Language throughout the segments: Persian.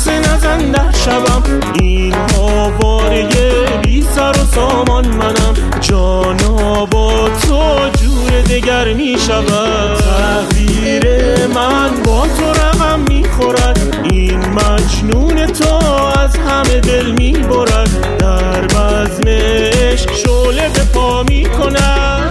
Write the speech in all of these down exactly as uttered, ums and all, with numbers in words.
پرسه نزن در شبم، این آواره بی سر و سامان منم. جانا با تو جور دگر می شود، تقدیر من با تو رقم می خورد. این مجنون تو از همه دل می برد، در بزم عشق شعله به پا می کند.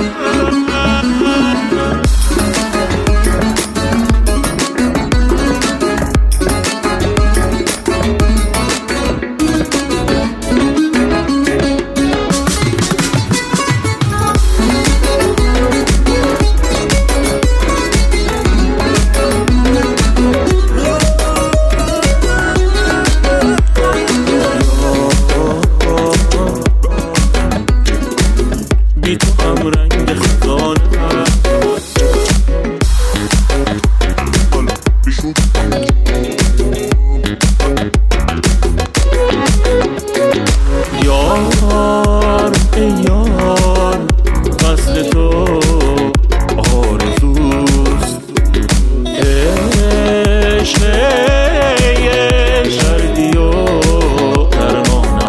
بی تو هم رنگ خزان یار ای یار، وصل تو آرزوست. عشق شردی و درمانم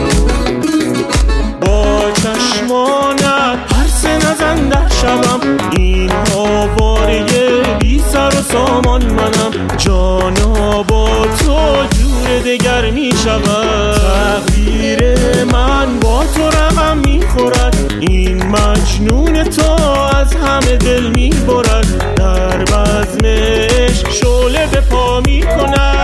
با چشمانت پرسه نزن در شبم، این آواره بی سر و سامان منم. جانا با تو جور دگر می شود، تقدیر من با تو رقم می خورد. این مجنون تو از همه دل می برد، در بزم عشق شعله به پا می کند.